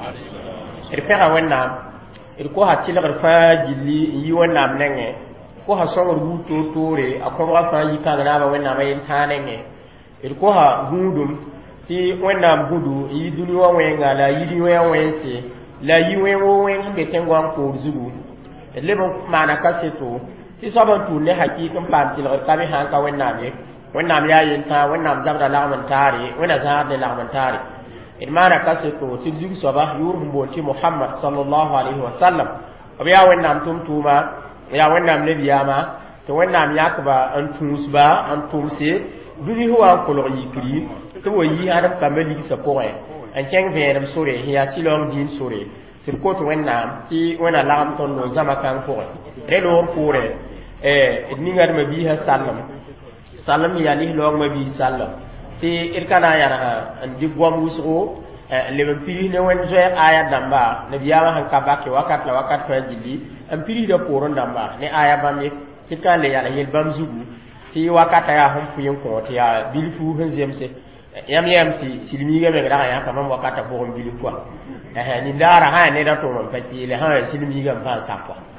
pega wẽnnaam d ko ha tɩlgr fãa gilli n yi wẽnnaam nengẽ ko ha sõngr buud toor-toore a kõbga fãa yi kãng naaba wẽnnaamã yen-tãã nengẽ d ko ha gũudum tɩ wẽnnaam budu n yi dũni wã wẽnga la a yidi wẽ wẽnse la a yi wẽ wo wẽng sẽn be tẽn-goam koor zugu d leb n maana kaseto tɩ soab n tʋʋr ne hakɩɩk n paam tɩlgd ka me sã n ka wẽnnaam ye wẽnnaam yaa yen-tãã wẽnnaam zabda lagm n taare wẽna zãad ne lagm n taare d maana kaseto tɩ zug soaba yʋʋr sẽn boond tɩ mohamad sallallahu alaihi wasallam b yaa wẽnnaam tʋm-tʋʋma yaa wẽnnaam nebiyaamã tɩ wẽnnaam yãkba n tũusba n tʋmse dũni sẽn wa n kolg yikri tɩ wa yi adem kambã ligsã pʋgẽ n kẽng vẽenem sore sẽn yaa tɩ-laoong dĩin sore tɩ d kot wẽnnaam tɩ wẽna lagm tõnd no zãma kãng pʋgẽ rẽ loog pʋʋrẽ d ningadmã biisã sallem yaa lislaoongmã biis sallem tɩ d ka na n yãnsa n dɩk goam wʋsgo leb n piris ne wẽnd zoɛɛg aya dãmba nabiyaamã sẽn ka bake wakat la wakat fãa gilli n pirisda poorẽ dãmba ne aya bãmb ye tɩ d ka n le yãls yel bãmb zugu tɩ wakata yaa sẽn pʋɩ n kõ tɩ yaa bilfu sẽn zemse yãmb yam tɩ silmiigã meng ragã yãka mam wakata pʋgẽ bilf koa nindaara sã ya ned a tʋʋm n pa kɩɩle sã ya silmiigã n fãa sak koa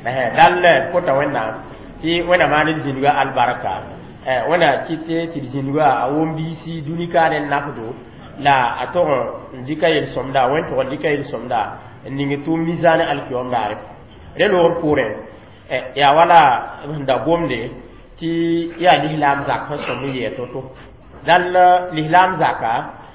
dal kota wẽnnaam tɩ wẽna maan d zĩndgã albarka wẽna kɩte tɩ d zĩndgã a wʋm-biisi dũni kaane n nafdo la a tog n dɩka yel-sõmda wẽn tog n dɩka yel-sõmda n ning tʋʋm mizaane alkiom daare rẽ loogr pʋʋrẽ yaa wala sẽn da gomde tɩ yaa lislaam zak sẽn sõm n yɛɛ to-to dal lislaam zaka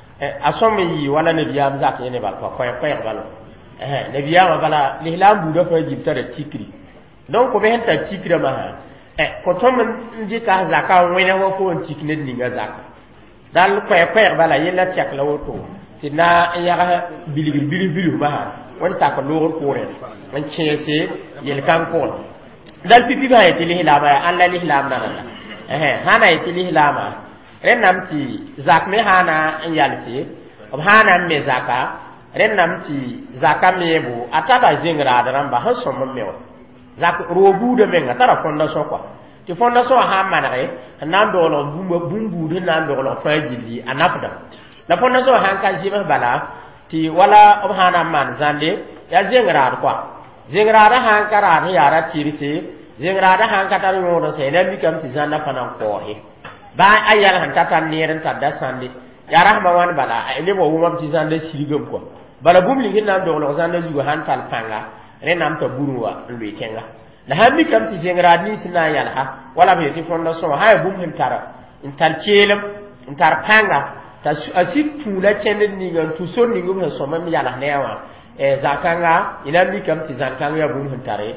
a sõm n yɩ wala nabiyaam zak yẽ ne bal pa koɛɛg bala nabiyaamã bala lislaam buudã fãa gib tara tikri donc b sẽn tar tikrã masã ko tõnd n dɩka zaka n wẽna wa fo n tik ned ninga zaka dal koɛɛg bala yella tɛk la woto tɩ na n yag bilgr bilf masã wẽnd sak loogr pʋʋrẽ n kẽese yel-kãng pʋgẽ dal pipi sã yetɩ lislaamã yaa ãn la lislaam nana la sã na yetɩ lislaamã rẽnnaam tɩ zak me sãna n yalse b sãna n me zaka rẽnnaam tɩ zaka meebo a tara zeng-raad rãmba sẽn sõm n me wa zak roo-buudã menga tara fõndasõ koa tɩ fõndasõ wã sã n manege n na n doglg bũmb-buud sẽn na n doglg fãa gilli a nafda la fõndasõ wã sã n ka zems bala tɩ wala b sãna n maan zãnde yaa zeng-raad koa zeng-raadã sã n ka raad sẽn yaa ra tɩrse zeng-raadã sã n ka tar yõodse la mikame tɩ zãnda pa na n koose baa a yɛl sẽn ta tar neer n tar da sãnde yaa rasmã wãn bala a leb wa wʋmam tɩ zãnda sirgame koa bala bũmb ling sẽn na n doglg zãnda zugã sã n tall pãnga rẽnnaam t'a burẽ wã n loe kẽnga la sãn mikame tɩ zeng-raad nins sẽn na n yãlsa wala b yetɩ fõndasõ wã sã ya bũmb sẽn tar keelem n tar pãnga t'a a sik tũula kẽnd d ninga n tũ sor ning b sẽn sõm n yals ne a wã zã-kãnga y na n mikame tɩ zãn-kãng yaa bũmb sẽn tare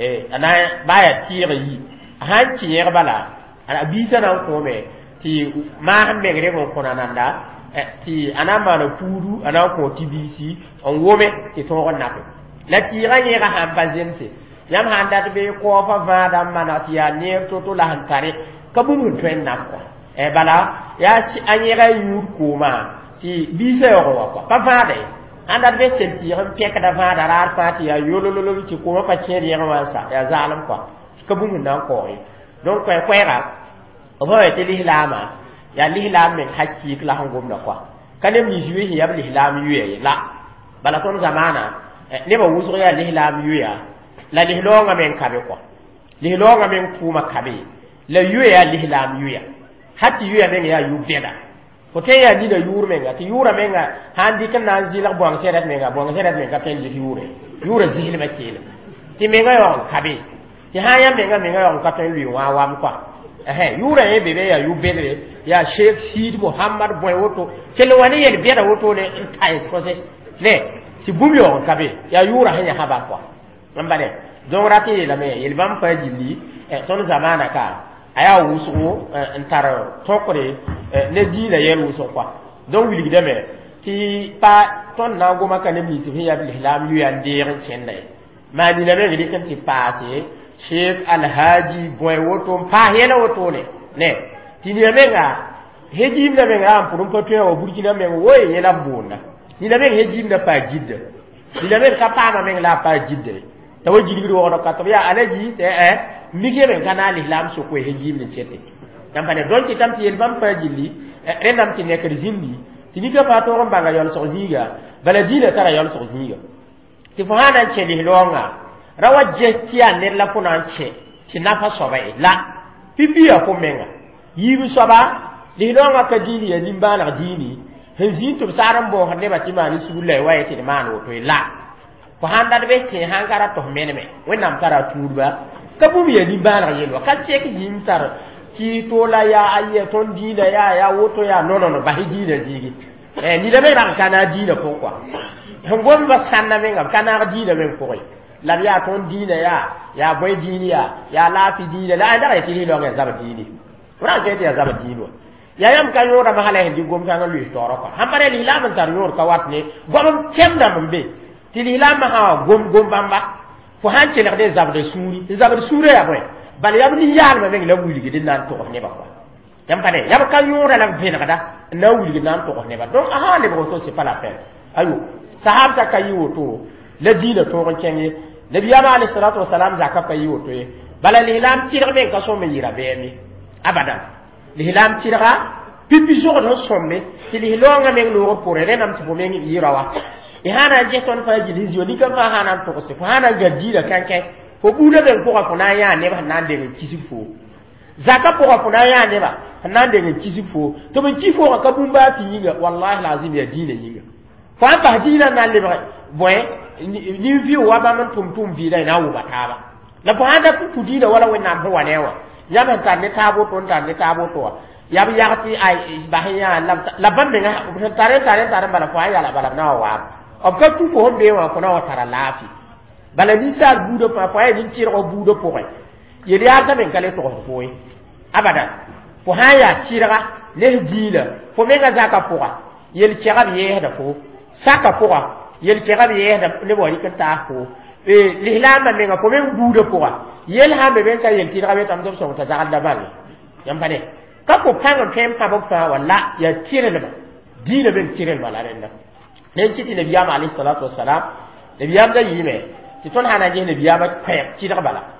baa yaa tɩɩg yi a sã n kɩ yẽg bala a biisã na n kõome tɩ maa sẽn meng reg n kõna nanda tɩ a na n maana puudu a na n kõ tɩ-biisi n wome tɩ tõog n nape la tɩɩgã yẽga sãn pa zemse yãmb sãn dat be koofa vãada n maneg tɩ yaa neer to-to la sẽn tare ka bũmb sẽn tõe n nap kɔa bala yaa a yẽga yũud koomã tɩ biisã yaoog wa kɔa pa vãada ye sãn dat be sel tɩɩg n pɛkda vãada raar fãa tɩ yaa yololol tɩ koomã pa kẽed yẽg wã n sa yaa zaalem kɔa ka bũmb sẽn na n kaoog ye donc koɛɛga b sã yetɩ lislaamã yaa lislaam meng hakɩɩk la sẽn gomda koa ka neb nins yoe sẽn yab lislaam yoɛɛ ye la bala tõnd zamaana nebã wʋsg yaa lislaam yoɛɛa la lislaoongã meng kabe koa lislaoongã meng tʋʋma kabe la yoɛ yaa lislaam yoɛa hat tɩ yoɛa meng yaa yʋ-bẽda fo tõe yaa nina yʋʋr menga tɩ yʋʋrã menga sãn dɩk n na n zɩlg bõang sɛdad menga bõang sɛdad meng ka tõe n lik yʋʋre yʋʋrã zislmã keelem tɩ menga yaoog n kabe tɩ sã n yaa menga yaoog n ka tõe n lʋɩ wã wam koa yʋʋrã yẽ be be yaa yʋ-bedre yaa sheikh sid mohamad bõe woto kell wa ne yel bɛda wotone n tae kose ne tɩ bũmb yaoog n kabe yaa yʋʋrã sẽn yãsa ba koa n bale donc rat n yeelame yel bãmb pa gilli tõnd zamaana ka a yaa wʋsgo n tar tõkre ne diinã yɛl wʋsg koa donc wilgdame tɩ pa tõnd na n goma ka neb nins sẽn yaa lislaam yoɛɛ n deeg n kẽnda ye maa nina meng dɩk n tɩ paase sheikh alhaji bõe woto n paas yɛla wotone ne tɩ nina menga hejimda meng ra n pʋd n pa tõe wa burkina meng woe yẽla b boonda nina meng hejimda paa gidda nina meng ka paama meng la a paa gidda t'a wa gilgd wogd ka tɩ b yaa alaji mike meng ka na n lislaam sok we hejimd n sete yãmb pa ne donc tɩ tame tɩ yel bãmb paa gilli rẽnnaam tɩ nekd zĩndi ti ni ka fa to ron banga yon so ziga bala dina tara yon so ziga ti fa hanan che li longa rawajestia ne la punan che ti na fa so ba la pipiya ko menga yibu so ba li longa ka dini ya limbana dini hezin to saram bo hande ba ti mani sulle waye ti man wo to la fa handa be che hangara to meneme wenam tara turba kabu ya limbana yelwa ka che ki yimtar ci tola ya ayya ton dina ya woto ya no ba dina jigi ni da me ran kana dina ko kwa ngom ba sanna me ngam kana dina me ko la ya ton dina ya boy dina ya la fi dina la da ya tili lo ga zaba dini ora ke ya zaba dino ya yam kan yora ma hala hindi gom kan lu toro ko hambare li la man tar yor ka watne gom cemda mbe tili la ma ha gom bamba fo han ce de zaba de suri ya boy bal yab ni yal ma la wuli gi nan to ne ba ko yam pare yab kan yora la be na kada na wuli gi nan to ne ba donc aha le ko to c'est pas la peine ayo sahab ta kayi woto la dina to ko kenye nabi yama alayhi salatu wassalam zakka kayi woto e bala l'islam tira be ka so me yira be mi abadan l'islam tira pipi jogo do somme ti l'ilonga me lo ko re nam ti bo me yira wa e hana je ton fa ji zio ni ka fa hana to ko se fa hana gadira kanke fo buda ben ko ko na ya ne ba nan de kisifo zaka ko ko na ya ne ba nan de kisifo to ben kifo ka bumba ti yinga wallahi lazim ya dina yinga fa ba dina na le ba boy ni vi wa ba man tum vi dai na wo bataba la fa hada ku dina wala wenna ho wanewa ya ban tan ne tabo ton tan ne tabo to ya bi yakati ai bahiya la bande nga tare bala fa ya la bala na wa ob ka tu ko be wa ko na wa tara lafi bala ni sa budo pa fa ni tiro budo po ko yeli ata men kale to ko abada fo haya tira le dila fo mega zaka po yeli tira biye da fo saka po yeli tira biye da le bo ni ta ko l'islam menga fo men budo po yel ha be ben ka yel tira be tam do so ta zagal da bal yam bane ka ko panga kem pa bok fa wala ya tira le ba dina ben tira le bala renda ne ci nabi ya alayhi salatu wassalam nabi ya da yime ti ton hana je nabi ya ba kwaya ci da bala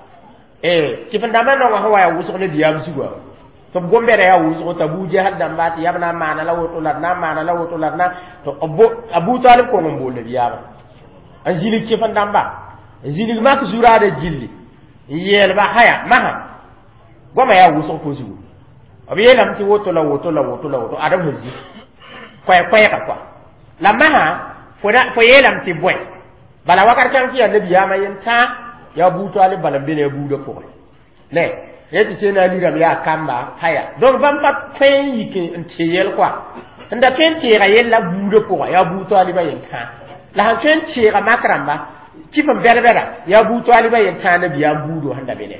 ti fanda man no wa ya wuso nabi ya musugo to gombe da ya wuso ta buje hadda mbati yabna mana la woto la na to abu talib ko ngom nabi ya ba an jili ci fanda ba jili ma ku zura da jilli yel ba haya maha goma ya wuso ko zugo abi yelam ti woto la adam haji kwaya ka kwa la maha fo yelam ti boy bala wakar kan ki annabi ya mayin ta ya buto ale bala bene budo ko le yeti sena liram ya kamba haya donc bam pat fen yike nti yel kwa nda fen ti ga yella budo ko ya buto ale bayin ta la fen ti ga makramba ci fam berbera ya buto ale bayin ta nabi ya budo handa bene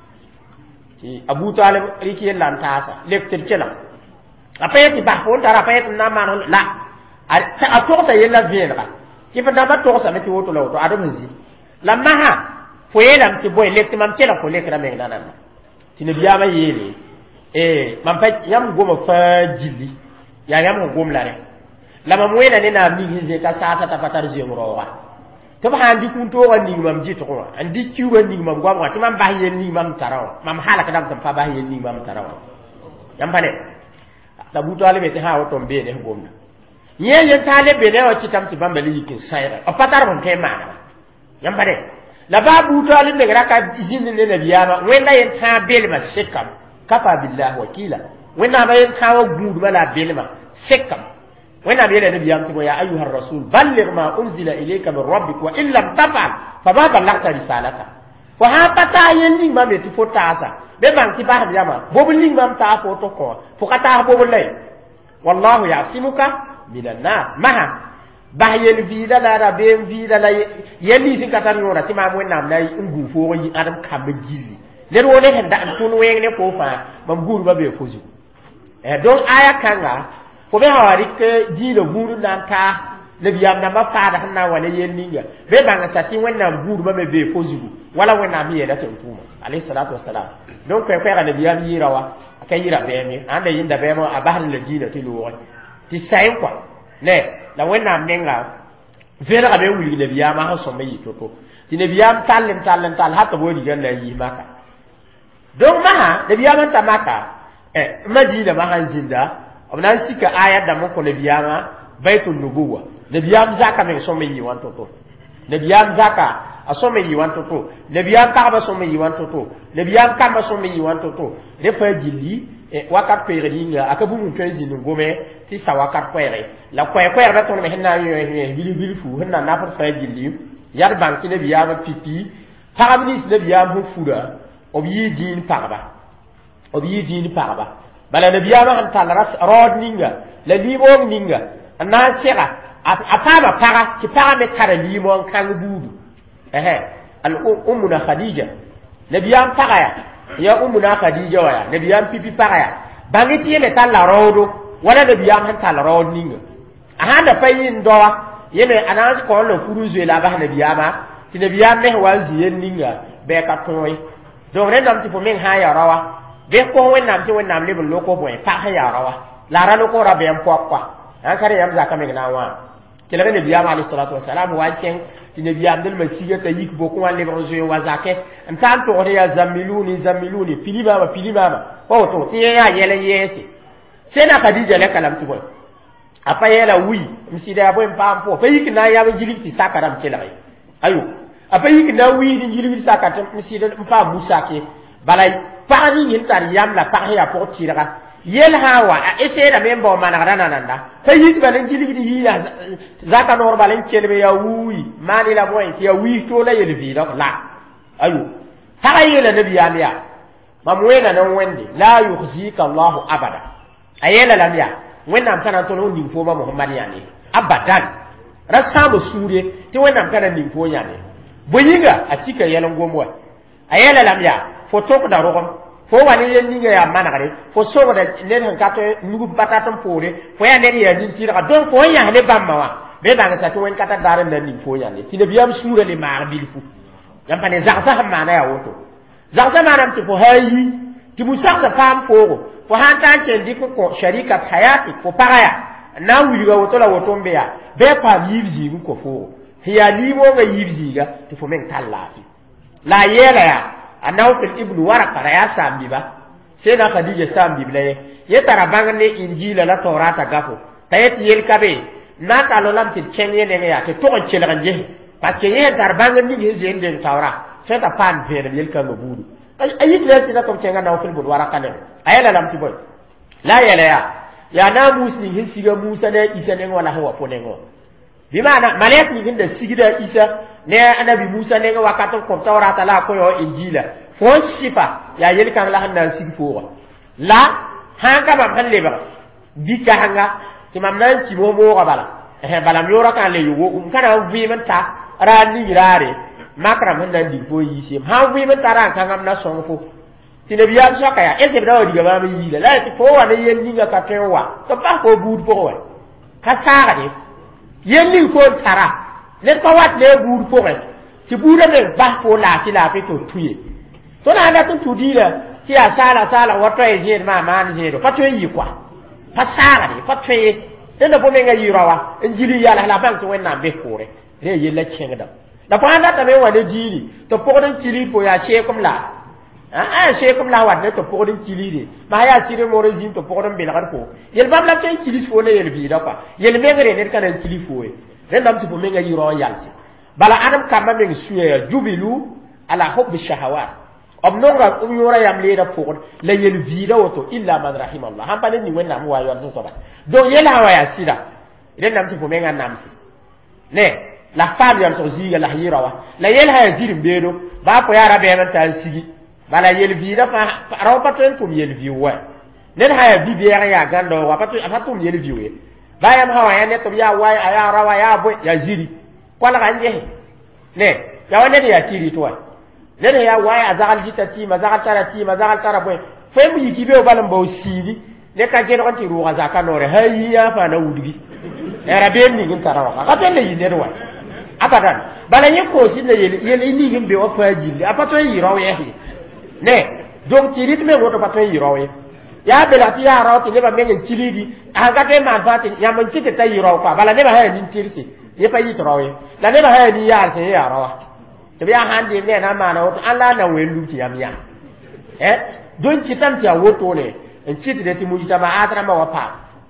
ti abu talib riki yella ntasa lekter cela apayeti ba ko tara apayeti na man la a to sa yella vienra ki fa da ba to sa meti woto lawo to adam zi la maha fo yella ti boy lekti mam cela ko lekra me nanan ti ne biya ma yele mam pa yam goma fa jilli ya yam gom la re la mam wena ne na mi hize ka sa ta patar je mrowa to ba handi kun to wani mam jitu ko andi ci wani mam gwa wati mam ba yen ni mam taraw mam halaka dam tam fa ba yen ni mam taraw yam bane da buto ale be ha woto be ne gomna yen tale be ne o ci tam ti bambali yikin sayra o patar bon te mana yam bane la ba buto ale be raka izin ne na biyama wenda yen ta belma shekam kafa billahi wakila wenda ba yen ta wa gudu bala belma shekam wena biyele nabi yamti ya ayyuhar rasul balligh ma unzila ilayka min rabbik wa in lam taf'al fa ma ballaghta risalata wa ha pata yendi ma me tifo taasa be ban ti ba yama bobu ling mam ta foto ko fo kata bobu lay wallahu ya'simuka minan nas maha ba yen vida la ra be vida la yendi sin kata nyora ti ma mo nam nay ngu fo yi adam kambe jilli le wone hen da tun wenge ko fa mam guru ba be foju donc aya kanga ko be hawari ke jilo guru nan ta le biyam na ma pada hanna wala yenninga be banga sati wannan guru ba be fozugu wala wannan mi yeda tan kuma alayhi salatu wassalam donc ko fera le biyam yirawa aka yira be mi anda yinda be mo abahal le dina ti lo ti sai kwa ne la wannan menga fera be wuli le biyam ha so me yitoko ti le biyam tal hatta bo di ganna yi maka donc maha le biyam ta maka madina maha jinda nan sika ayat da mun ko nabiyama baitul nubuwa nabiyam zaka men so me yi wan to nabiyam zaka asome yi wan to nabiyam ka ba so me yi wan to nabiyam ka ba so me yi wan to refa jili wakat pere dinga akabu mun twenzi ngome ti sa wakat pere la kwe ba to me hinna bili fu hinna na fa fa jili yar banki nabiyam pipi parablis nabiyam hu fuda obi din parba bala nabiyam han talaras rod ninga la libo ninga na sera apama para ki para me kara libo kan budu al ummuna khadija nabiyam para ya ummuna khadija waya nabiyam pipi para ya bangi ti me tala rodo wala nabiyam han tala rod ninga ahanda fayin do yeme anas ko lo furuzu la ba nabiyama ti nabiyam me wazi yen ninga be ka toy donc ren dam ti fo men ha ya rawa be ko wennam ti wennam le lo ko boy pa ha ya rawa la ra lo ko ra be en kwa an kare yam za ka me na wa kila ne biyam alayhi salatu wassalam wa ken ti ne biyam del masiga ta yik bo ko wan le rozo wa zake en tan to ya zamiluni pilibama ko to ti ya yele yesi sena khadija le kalam ti boy apa yela wi msida boy pampo fa yik na ya jili ti sakaram kila ayo apa yik na wi ni jili sakatam msida mpa musa ke balay pani yin tar yam la pa ya po tira yel hawa a ese da membo manara nananda fa yik balen jili di ya zaka nor balen kelbe ya wi mani la boy ya wi to la yel vi la ayo ha yela nabi ya mamwena nan wende la yukhzika allah abada ayela lamya wennam kana to no ni fo ba muhammad yani abadan rasamu sure ti wennam kana ni fo yani boyinga a cika yalan gomwa ayela lamya fo to ko da rogom fo wani yen ninga ya manare fo so da ne han ka to nugu batatam pore fo ya ne ya din tira don fo ya ne bamma wa be banga sa to wen kata daren na ni fo yani ti ne biyam sure le mar bilfu yam pane zakza mana ya woto zakza mana ti fo hayi ti musakza fam fo fo hanta chen diko ko sharika hayati ko paraya na wuriga woto la woto mbeya be pa yibzi ko fo hiya limo ga yibzi ga ti fo men tallafi la yela ya anawfil ibnu warqa ya sambi ba sai na khadija sambi bla ye tara bangne injila la tawrata gafo tayet yel kabe na ta lo lam ti chenye ne ya te to on chela je parce que ye tar bangne ni je den tawra sai ta pan fere yel kan go budu ayit le ti na to chenga nawfil ibnu warqa ne ayela lam ti boy la yela ya na musi hisiga musa ne isa ne wala hawa ponengo bi mana malek ni hinda sigida isa ne anabi musa ne wakato ko tawrata la ko yo injila fo sifa ya yel kan la hanna sig fo la hanga ba halle ba bika hanga ti mam nan ci mo mo bala bala mi yora kan le yugo kana wi man ta rani rare makram hanna di fo yi sim ha wi man ta ran kan am na son fo ti ne biya so kaya ese da wadi ga ba mi yi la ti fo wa ne yen ni ga ka tewa to ba ko bud fo wa ka sara de yen ni ko tara ne ko wat le bud fo wa ti buda ne ba ko la ti la pe to tuye to na na to dila ti a sala wato e je ma man je do pato yi kwa pasara de pato e tenda po menga yirawa injili ya la ban to wenna be kore re ye la chenga da pa anda ta me wa de dili to po den chili po ya she kom la she kom la wa de to po den chili de ma ya sire mo re jin to po den be la ko yel bab la chen chili fo le yel bi da pa yel mengre ne kana chili fo e re ndam ti po menga yirawa yalti bala adam kamma men suya jubilu ala hubbi shahawat obnonga umyora yam leeda pokon la yel vida woto illa man rahim Allah han balen ni wenna mu wayo so soba do yela waya sida ren nam ti fo menga namsi ne la fam yam so ziga la hirawa la yel ha zirim bedo ba ko yara be man tal sigi bala yel vida fa raw paten tum yel viwa nen ha bi be ya gando wa patu afatum yel viwe ba yam ha ya ne to ya wa ya rawa ya bo ya ziri kwala ganje ne ya wone ya tiri to nene ya waya azagal jitati mazagal tarati mazagal taraboy fe mu yikibe o balam baw sidi ne ka jeno anti ruwa zaka nore hayya fa na wudgi era ben ni ngin tarawa ka tele yinde do wa abadan bala yeko sinne yele ni ngin be o faji apato yi rawe ne donc ci ritme woto pato yi rawe ya bela ti ya rawe ne ba mengen cilidi aga te man fati ya man cite tay rawe kwa bala ne ba hay ni tirsi ye pa yi rawe la ne ba hay ni ya se ya rawe to biya hande ne na mana wato Allah na welu ti yamiya don ci tam ti awoto ne en ci de ti mujita ma atra ma wapa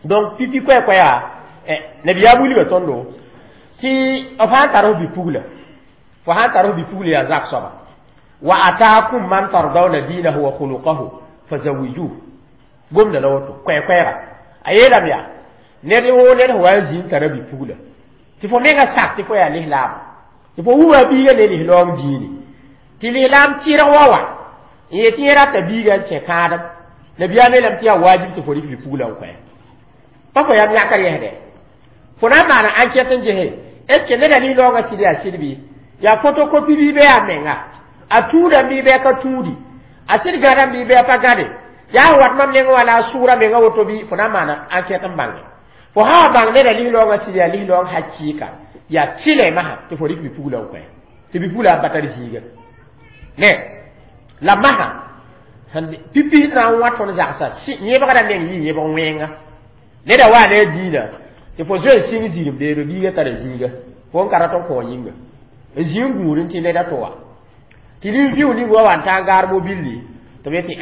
donc pipi ko ya nabiya buli ba tondo si afa taro bi pugla fa ha taro bi pugla ya zak soba wa ataakum man tardawna dinahu wa khuluquhu fazawijuhu gomna la woto ko ya ayela biya ne wo ne wa jin taro bi pugla ti fo mega sak ti fo ya lihlam ti fo wuwa bi ga ne lihlom dini ti lihlam tira wawa ye tira ta bi ga che kadam nabiya me lam ti ya wajib ti fo bi pugla ko pa fo ya nyakar yehde fona mana enquête njehe est ce que ne dali longa sidi asirbi ya photocopie bi be amenga atuda bi be ka tudi asir garam bi be pa gade ya wat mam lengo wala sura be ngawoto bi fona mana enquête mbange fo ha bang ne dali longa sidi ali long hakika ya chile maha to fo bi pula ko te bi pula batari siga ne la maha hande pipi na wato na sa si nyeba kada men yi nyeba wenga ne da wa ne dina te fo zwe singi di de do biga tare ziga fo karaton ko yinga e zingurin ti le da towa ti li biu ni go wan tangar mobilli to beti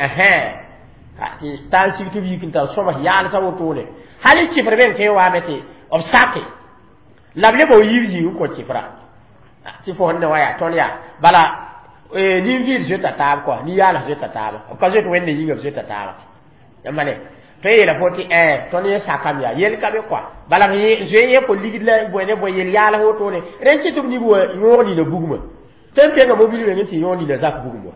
ti tan si to bi kinta soma yal sa woto le hali ci preben ke wa meti obstacle lable bo yiri ko ci fra ti fo honne waya ton ya bala ni vi je tata ko ni yala je tata ko je to wende yinga je tata yamane te la foti ton ye sakamya yel kabe kwa bala ni je ye ko ligidla boyne boyel yala hoto ne ren ci tum ni bo ngoni le buguma tempe nga mobile we ngati yoni le zak buguma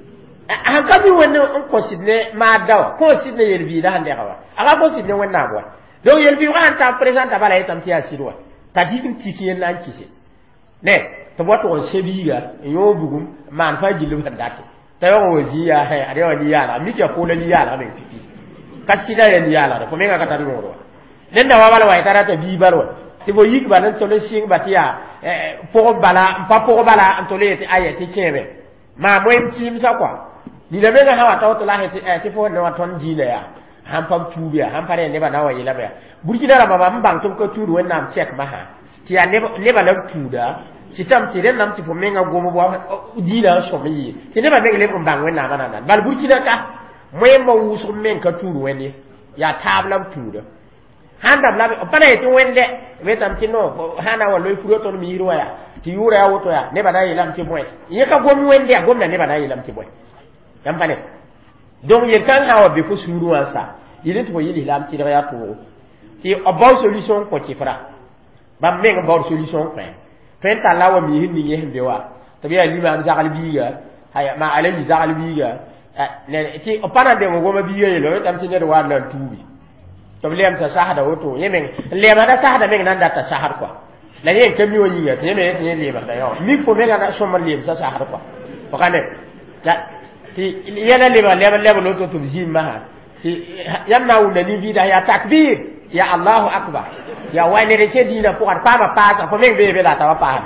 an kabi wonne on ko sidne ma dawa ko sidne yel bi da hande hawa aga ko sidne wonna bo donc yel bi wan ta présente bala etam ti asirwa ta dikin tiki en nan kise ne to boto on sebiga yo bugum man fa jilu date tayo woji ya he ade wani yala mi ke ko le yala be pipi kasida yen yala ko menga kata ngoro den da wala wa tarata bi barwa ti bo yik banan to le sing batia po bala pa po bala antole ti ayati kebe ma moem tim sa kwa ni da menga hawa to la he ti fo ne wa ton jile ya ham pam tubiya ham pare ne ba na wa yela ba burkina ra baba mbang tum ko turu wennam check ma ha ti ya ne ba la tuda ci tam ti den nam ti fo menga gomo bo dina so mi ti ne ba menga le mbang wennam na nan bal burkina ka moyemba wusu men ka turu wende ya tablam tuda handa blabe opana ti wende wetam ti no hana wa loy furo ton mi yiro ya ti yura ya woto ya ne ba dai lam ti boy ye ka gomi wende ya gomna ne ba dai lam ti boy yam pane donc ye kan hawa be fo suru wansa yile to yili lam ti ya to ti obaw solution ko ti fra bam men obaw solution ko fen ta lawa mi hinni ye hembe wa to biya lima zakal biga haya ma alaji zakal biga ne ti opana de go ma biye lo tam ti ne do wan nan tubi to lem ta sahada woto yemen lema da sahada men nan da ta sahar kwa la yen kemi wo yiga te yemen ne lema da yo mi ko me ga so ma lem sa sahar kwa to kane ta ti yana lema lo to tubjim ma ti yamna wala ni vida ya takbir ya Allahu akbar ya wani re ce dina ko ar pa ma pa ko men be la ta pa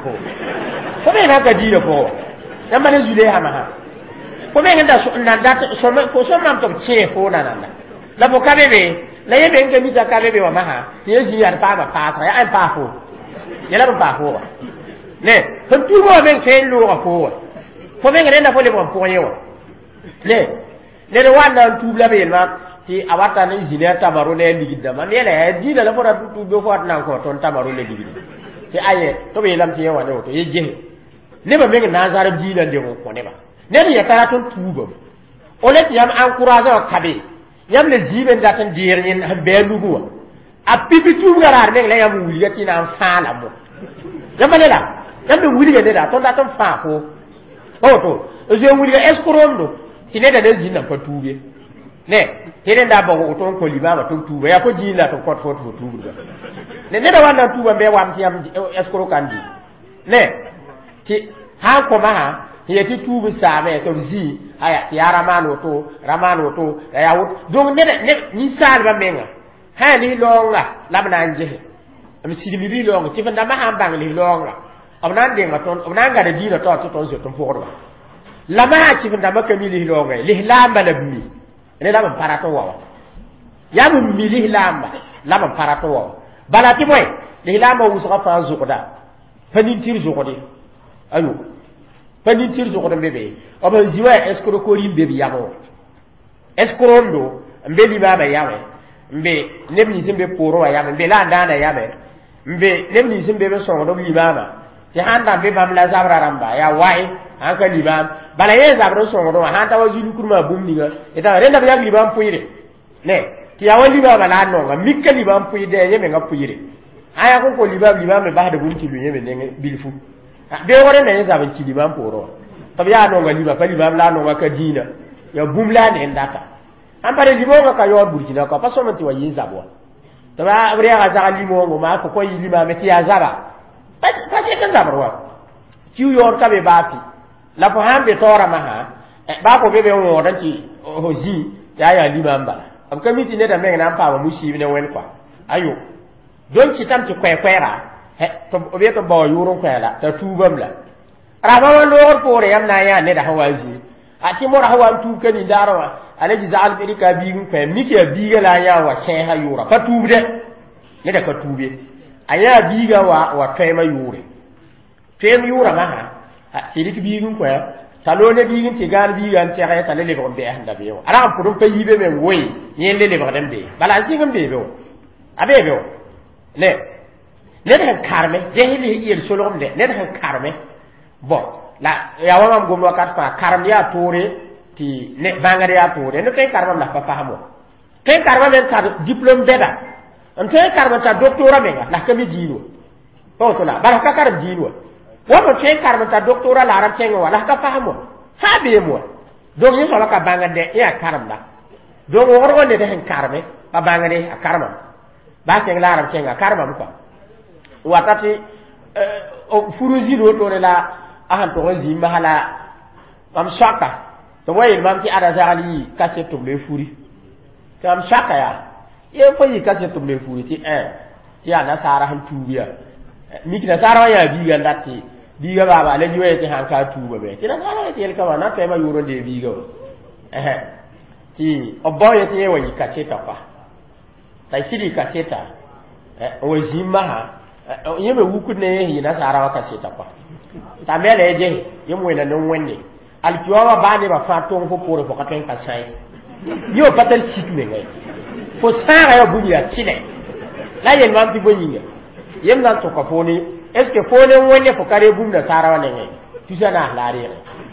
ko me na ka dina ko yamma ne zule ha ma ko me ngenda so nanda so ko so mam to che ko na la bo ka bebe la ye ben ke mi ta ka bebe wa ma ha ye ji ya pa ma pa ya an pa ko ya la pa ko ne to tu mo ben ke lu ko me ngenda fo le bo ko yo ne wa na tu la be ma ti awata ne jile tamaro le ligida ma ne le di la fo tu be fo na ko ton tamaro le ligida ti aye to be lam ti yawa ne to ye je ne ba me na zarab di la de ko ne ba ne ya taraton tuba ole ti yam encourager o kabe yam le jibe ndatan dirnin be lugo a pipi tuba garar me le yam wuli yati na fala mo yam le la yam be wuli ge da ton da ton fa ko o to je wuli ge escrondo ti ne da ne jinna fa tube ne te da ba ko ton ko libama ton tuba ya ko jinna to ko to tuba ne da wannan tuba be wam ti yam escro kandi ne ti ha ko ma ha yeti tubu sabe to zi aya ya ramano to ya wut donc ne ni salba menga ha ni longa labna nje am sidimi longa ti fanda ma ha bang li longa abnan de ngaton abnan ga de dina to zo to forba lama ha ti fanda ma kamili longa li lamba labmi ne lama parato wa ya mu mi lamba lama parato wa balati boy li lamba wusa fa zuqda fani tir zuqdi ayo pani tir zo ko bebe oba ziwa escroquerie bebe yabo escrondo mbeli baba yawe mbe nebni simbe poro ya mbe la ndana ya be mbe nebni simbe be so do libama ti handa be bam la zabra ramba ya wai an ka libam bala ye zabra so do handa wa zulu kurma bumni ga eta renda be ya libam puire ne ti ya wali ba bala no ga mikka libam puide ye me ga puire aya ko libam me ba da bumti lu ye me ne bilfu be wore ne zabra ci libam poro tabi ya no ga libam pa libam la no ga ka dina ya bumla ne ndata ampare limonga ka yor burkina ko paso menti wa yizabwa taba abriya ga za limongo ma ko yilima meti ya zaba pa se kan zabarwa ci yor ka be bapi la ko hambe tora maha ba ko be won danti hoji ya limamba am kamiti ne da men na pa wa mushi ne wen kwa ayo don ci tam ci kwekwera to be to bo yurun kwela ta tubam la rabawa lor pore yam na ya ne da hawaji ati mora hawa tu kani darawa alaji zal bi ka bigun fa miki ya biga la ya wa shay ha yura ka tubde ne da ka tube aya biga wa tema yure tem yura ma ha sidi ki bigun ko ya talone bigun ti gar bigan ti ha talele ko be handa be yo ara ko dum ka yibe men woy yen lele ba dem be bala singam be be abe be ne da karme jehili yel solom de ne da karme bon la ya wama gomlo kat fa karam ya tore ti ne bangare ya tore no kay karma la fa fahamo kay karma men ta diplôme beda on kay karma ta doctorat menga la kami jino o to la baraka karam jino wo kay karma ta doctorat la arab tengo wala ka fahamo ha be mo donc yi sala ka bangade ya karam la donc woro ne de hen karme ba bangade karma ba teng la arab tenga karma ko watati o furuji do to la ahan to zi mahala am shaka to way mam ki ada jali kasse to le furi kam shaka ya ye ko yi kasse to le furi ti ti ana sara han tubiya mi kina sara ya bi ga ndatti bi ga baba le joye ti han ka tuba be kina sara ti el ka wana te ma yuro de bi ga ti oboye ti ye way kasse ta pa tai sidi kasse ta o zi maha yeme wuku ne yi na sara wa kasse ta pa tamele je yemo ina non wenne alkiwa ba ne ba fa to ko pore ko katen ka sai yo patel chikme ngai fo sara yo bunya chile la yen mam ti boyinga yem nan to ko foni est ce que fone wonne fo kare bum da sara wane ngai tu sana lari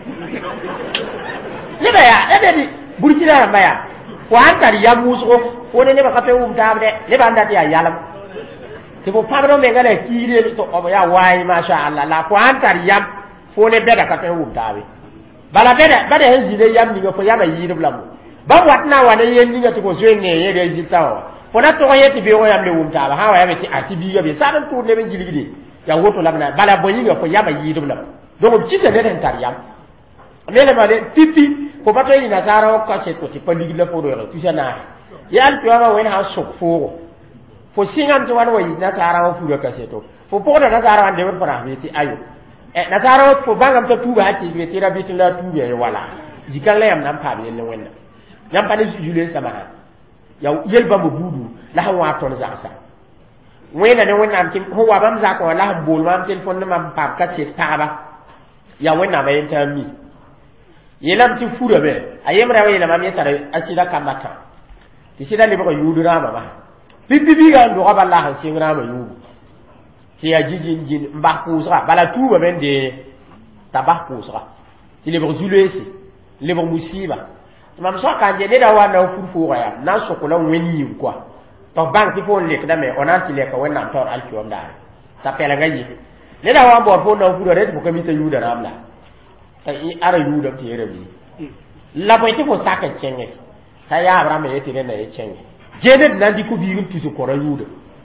ne ba ya ede di burkina ba ya ko antari ya muso fone ne ba ka pe tabre ne ba ndati ya yalam te fo pagro me ngale kire to o ya wai masha Allah la ko antari yam fone beda ka pe tabe bala beda hen jide yam ni ko yama yiri blamu ba watna wane yen ni ngati ko zenge ye de jitaw fo na to yeti be o yam le tabe ha wa yame ti atibi ga be saban to ne be jiligi ya woto lamna bala boyi ga ko yama yiri blamu donc ci se den tar yam mele male pipi ko bato yi na sara o ka se to ti pandigi la fo do tu sana yal to wa wen ha sok fo fo singam to wan wayi na sara o furo ka se to fo po da na sara ande won fara ti ayo na sara o fo bangam to tuba hati be tira bitin la tuba e wala jikal la yam nam pa be ne wenna yam pa ne jule sama ya yel ba mo budu la ha wa to za sa wena ne wonna am tin ho wa bam za ko la bol mam telefon na mam pa ka se taba ya wena ba yenta mi yelam ti furo be ayemra wa yelam am yetara asida kamata ti sida le ba yudura ba bibi ga ndo ga Allah singra ma yubu ti ya jin mba kusra bala tuba bende tabah kusra ti le brzulesi le musiba mam so ka je ne da wa na furfu ga ya na sokola weni kwa to bank ti fon le kada me onan ti le ka wena tor al kiwam da ta pela ga yi ne da wa bo fon na furu re ko mi ta yuda ramla ta i ara yuda ti re bi la bo ti fo saka chenge ta ya abrama yeti ne ne chenge jene nan di ko biigun tusu ko rayuda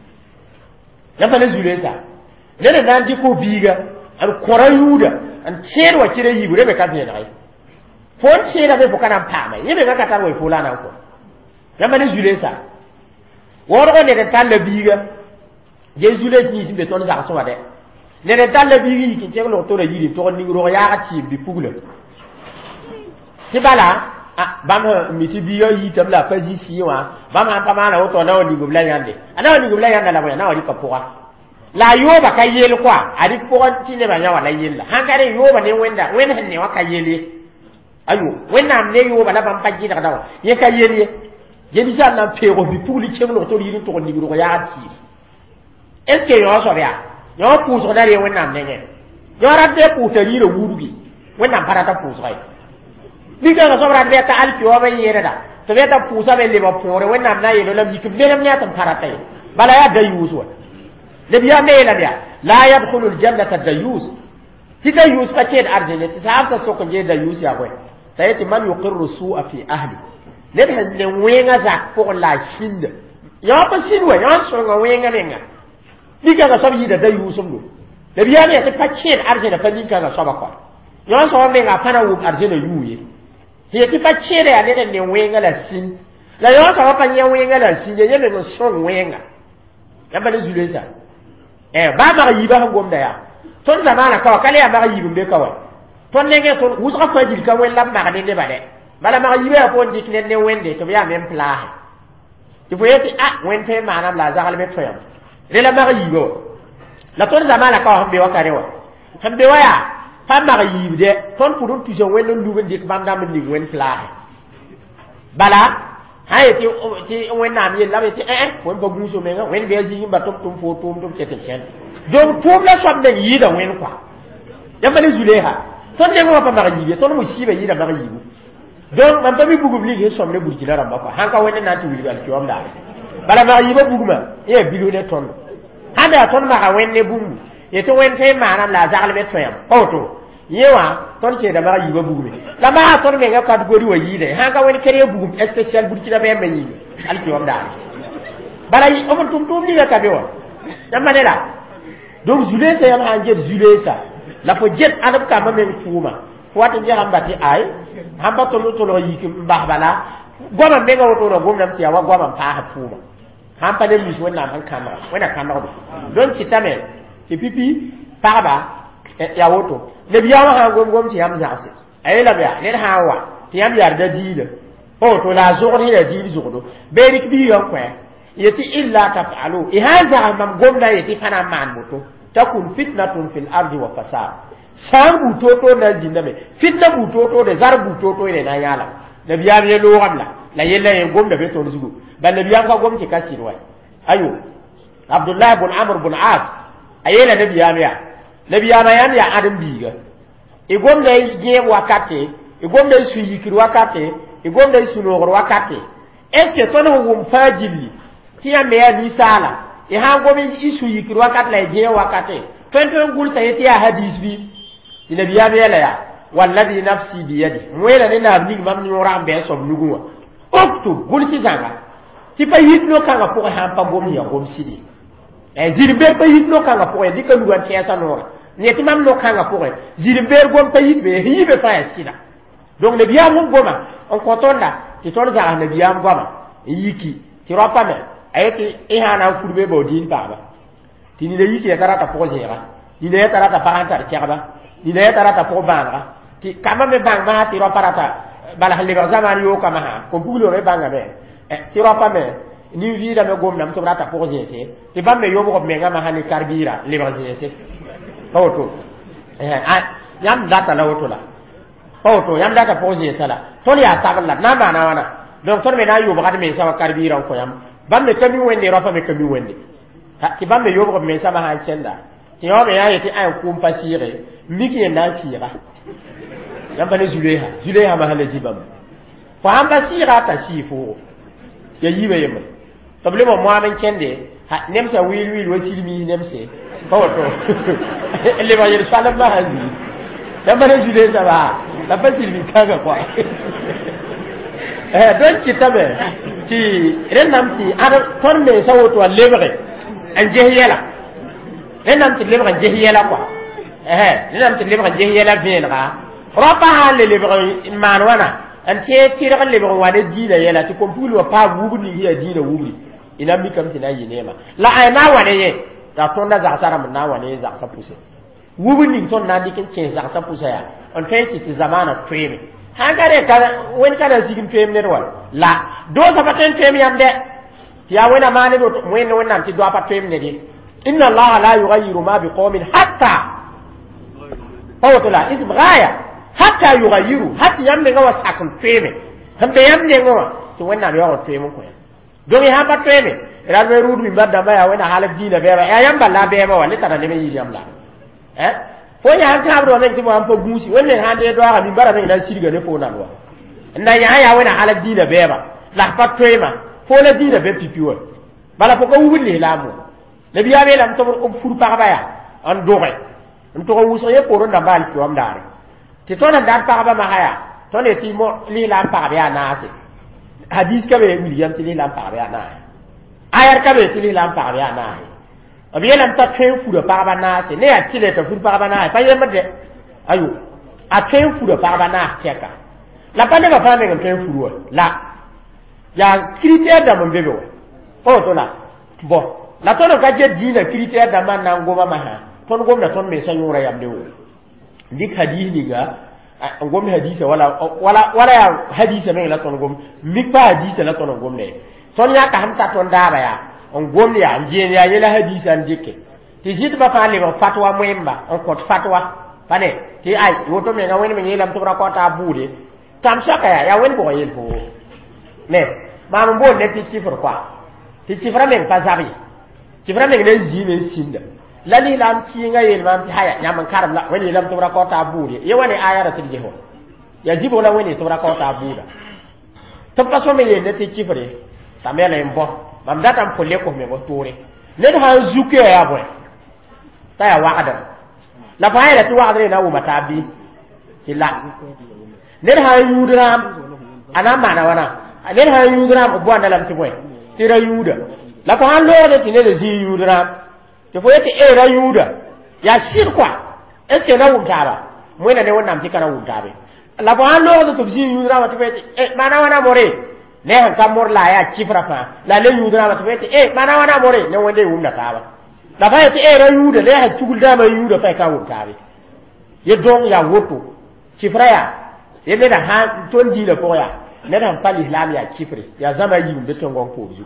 ya fa ne zuleta ne nan di ko biiga an ko rayuda an cerwa kire yi gure be ka ne dai fon cera be bokana pama yebe ga katar way fulana ko ya fa ne zuleta woro ne de tan le biiga je zulet ni simbe ton za so wade ne de tan le biigi ki ceglo to re yiri to ni ro ya ga ti bi pugle ti bala bam mi ti biyo yi tabla pa ji si wa bam han pa mala to na woni gubla yande ana woni gubla yanda la na woni ka poa la yoba ka yel kwa ari poa ti ne ba nya wala yella han kare yoba ne wenda wen ne wa ka yele ayo wenna am ne yoba la bam pa ji da dawa ye ka yele Yeni jan nan pego bi pour li chemno to li to ni ro ya ti. Est-ce que yo so bia? Yo pour so dare wonnam nenge. Yo radde pour te li ro wurugi. Wonnam parata pour so ay. Ni ga so radde ta alfi wa bay yere da. To beta pour sa be le ba pour wonnam na yelo lam yikum belam nya tam parata. Bala ya dayus wa. Le biya me la biya. La yadkhulu al-jannata dayus. Ti dayus ka ched arjene ti sa ta so ko je dayus ya ko. Sayati man yuqirru su'a fi ahli. Le de wenga zak pour la Chine. Ya pa Chine wa ya so nga wenga menga. Ni ka so bi da dayus mo. Le biya me ti pa ched arjene pa ni ka so ba ko. Ya so menga pana wu arjene yuye. He ti pa ched ya le de wenga la Chine. La ya so pa nya wenga la Chine ye le no so wenga. Ya ba le zule sa. Ba ma yi ba ngom da ya. Ton zamana ka kale ya ba yi be ka wa. Ton nenge ton usra fa jil ka wen lam ma ne ba de. Bala ma yi ba ko dik ne wende to ya même plat. Tu faut yeti wen fe manam la zagal me toyam. Le la ma yi go. La ton zamana ka hambe wa kare wa. Hambe wa ya fa ma yi de ton pour tu je wen lu wen dik bam dam ni wen plat. Bala hay ti wen nam yin la ti wen ba gu so me nga wen be ji ba tum fo tum cete chen. Donc pour la somme de yi da wen quoi. Ya ba ni zuleha. Ton de ngo pa ma yi ton mo sibe yi da ma yi. Donc man pa mi bugu bli ge somme buri kila ramba quoi. Hanka wen na ti wi gal ci da. Bala ma yi ba bugu ma e bilu ne ton. Hada ton ma ka wen ne bugu. E to wen fe ma ram la zagal be toyam. Auto. Yewa ton ce da ma yi ba bugu. La ma ton me ga category wa yi de. Hanka wen kere bugu spécial buri kila be ma yi. Al ci da. Bala yi o tum ni ga ka be wa. Yamba ne la. Donc zule sa yam hanje zule sa la po jet anab ka ma men fuma wata je hamba ti ay hamba to lo yiki mbah bala goma mega woto no gomna ti awa goma pa ha fuma hamba de mi wona han kamera wona kamera don ci tamen ti pipi paraba ya woto le biya ma ha gom ci am zaase ay la biya le ha wa ti am yar da diile o to la zogri la diile zogdo be rik bi yo kwa yati illa taf'alu ihaza mam gomna yati fana man moto takun fitnatun fil ardi wa fasad sangu toto na jinnabe fitna bu toto de zarbu toto ne na yala da biya ne lo gamla la yella en gomna be to zugo ban da biya ka gomti kasir wa ayo abdullah ibn amr ibn as ayela da biya ya nabiya ma yan ya adam biga e gomna je wakate e gomna su yikir wakate e gomna su no wakate est ce que tono wum fajili tiya me ya ni sala e ha gobe isu yikir wakat la je wakate tonton gul ta yati ya hadis bi ina biya be la ya wallazi nafsi bi yadi mwela ne na ni mam ni ora be so nuguwa oktu gul ci zanga ti pa hitno kanga ko ha pa gom ya gom sidi e jirbe pa hitno kanga ko e dikka nugan ci esa no ni ti mam no kanga ko e jirbe gom pa hitbe hibe pa ya sida donc ne biya mo goma on kotonda ti tor za ne biya goma yiki ti ropa me ayati ihana kurbe bo din baba tini le yiki tara ta projera ni le tara ta paranta tiaba ni le tara ta probandra ti kama me banga ti ro parata bala halle ba zaman yo kama ha ko bulo re banga me ti ro pa me ni wi da me gomna mto rata projete ti bamme yo bo me ngama hani karbira le ba jese auto yam data la auto la auto yam data projete la to ya taballa na ma na wana donc to me na yo ba me sa karbira ko yam bamme kami wende rofa me kami wende ti bamme yobo me sama ha chenda ti yobe ya yeti ay kum pasire miki na sira yamba ne zuleha ma hala jibam fa amba sira ta sifo ya yibe yema problème mo amen chende ha nemsa wil wo silmi nemse bawoto le ba yel salam ma handi yamba ne zuleha ba la pa silmi kaga kwa don ci tabe ci renam ci ada ton me sawoto lebre en jehiyela renam ci lebre jehiyela quoi renam ci lebre jehiyela venra ropa hale lebre man wana en ci tira lebre wana dina yela ci kompulu wa pa wubni hiya dina wubni ina mi kam tina yinema la ay na wane ye da ton da za sara mun na wane za sa puse wubni ton na dikin ce za sa puse ya on fait ci zamana treme hangare ka wen kana sigin fem ne wal la do sa paten fem yam de ya wena mane do wen nan ti do pa fem ne di inna allaha la yughayyiru ma biqawmin hatta awtala ism ghaya hatta yughayyiru hatta yam ne ngawa sakun fem hambe yam ne ngawa to wẽnnaam yaoog d toeem n kõ donc sãn pa toeeme ra me ruud min bãdãmbã yaa wẽnna halg diinã bɛɛba yaa yãmb balla a bɛɛba wa le tara neb n yɩɩd yãmb la fo yã sãn kãabd wa meng tɩ mo sãn pa gũusi wẽnd meng sãn dee doaaga min bara meng na n sirga ne fo nan wa n na yã yaa wẽnna halg diinã bɛɛba la f pa toeema fo la diinã bɛ pipi wa bala fo ka wubd lislaam wa nabiyaam yeelame tɩ b fur pagba yaa n doge n tʋg n wʋsg ye poor n dãmba alkiom daare tɩ tõnd n dat pagba masã yaa tõnd ye tɩ lislaam pagb yaa naase hadis ka be wilgame tɩ lislaam pagb yaa naase ayar ka be tɩ lislaam pagb yaa naase b yeelame t'a tõe n fura pagba naase ne yaa tɩle t'a fur pagba naase pa yembde ayo a tõe n fura pagba naas tɛka la pa nebã fãa meng n tõe n fur wa la yaa critère dãmb n be be wa pa woto la bon la tõnd n ka ket diinã critère dãmbã n na n goma masã tõnd gomda tõnd mensã yõora yamde wo dɩk hadis ninga n gom hadisa wala yaa hadisa meng la tõnd gom mik pa hadisa la tõnd n gomda ye tõnd yãka sẽn ta tõnd daaba yaa n gomd yaa n geen yaa yela hadisa n dɩke tɩ zɩtbã fãa lebg fatwa moẽmba n kõt fatwa pa ne tɩ ay woto menga wẽnd meng yeelame tɩ b ra kõta a buude tãmb soaka yaa wẽnd bʋg yel fo me maam n boond ne tɩ sɩfr koa tɩ sɩfrã meng pa zab ye sɩfrã meng ne n zĩig ne n sĩnda la lislaam kɩɩngã yeelmaam tɩ haya yãmb n karem la wẽnd yeelame tɩ b ra kõta a buude ye wa ne aya ra tɩ d ges wa yaa zibg la wẽnd ye tɩ b ra kõta a buuda tɩ b pa sõme yeel ne tɩ kɩfre t'a meel n bõ mam data n fo lekf meng toore ned sã n zuk yaa bõe t'a yaa wagdem la fãa yeela tɩ wagdr ye na n wʋma taab bɩ tɩ la ned sã n yũud rãam a na n maana wãna ned sã n yũud rãam b bõanda lame tɩ bõe tɩ ra yũuda la fo sãn loogde tɩ ned zĩig yũud rãam tɩ fo ye tɩ ra yũuda yaa sɩd koa est ce que na wʋm taaba moẽna ne wẽnnaam tɩ ka na wʋm taabe la fo sãn loogde tɩ b zĩig yũud rãmba tɩ fo ye tɩ maana wãna more ne sẽn ka mor la a yaa kɩfra fãa la le yũud rãmba tɩ fo ye tɩ maana wãna more ne wẽnde ye wʋmda taaba la fa ye tɩ ra yũuda le yaa tugl daamã yũuda fa y ka wʋm taabe ye donc yaa woto kɩfra yaa ye neda sãn tõnd diinã pʋgẽ yaa ned sẽn pa lislaam yaa kɩfre yaa zãma yĩm be tõngõ n poor zug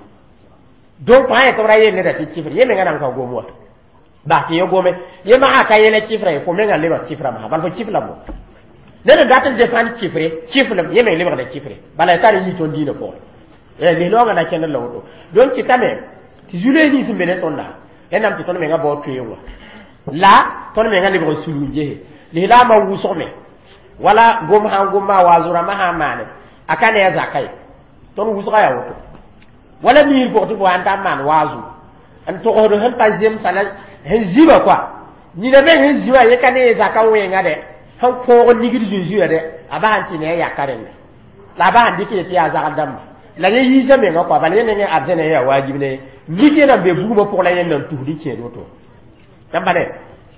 donc fãa ye tɩ b ra yeel neda tɩ kɩfre ye menga nan ka gom wa bas tɩ ye gome ye maga ka yɛlɛ kɩfra ye fo menga lebg kɩfra masã bala fo kɩfla mo ned n dat n defãnd kɩfre kɩflem ye meng lebgda kɩfre bala y tar n yɩ tõnd diinã pʋgẽ lislaoongã na kẽnd la woto donc kɩtame tɩ zu-loe nins n be ne tõnda yẽnnaam tɩ tõnd menga bao toeen wa la tõnd menga lebg n sulg n gese lislaamã wʋsgme wala gom sãn gomma waazo rãmbã sãn maane a ka ne a zaka ye tõnd wʋsga yaa woto wala miir pʋg tɩ fo sãn tar n maan waazo n togsd sẽn pa zemsa la sẽn ziba koa nina meng sẽn ziba ye ka ne zaka wẽnga dɛ sẽn kõog n nigd zũn-zũyã dɛ a basã n tɩ ne a yaka rẽnda la a basã n dɩk ye tɩ yaa zagl dãmba la ye yiisa menga koa bala ye neng arzẽna ye yaa waajib ne mik ye nan be bugumã pʋg la yẽnd n tusd n kẽed woto dãmba ne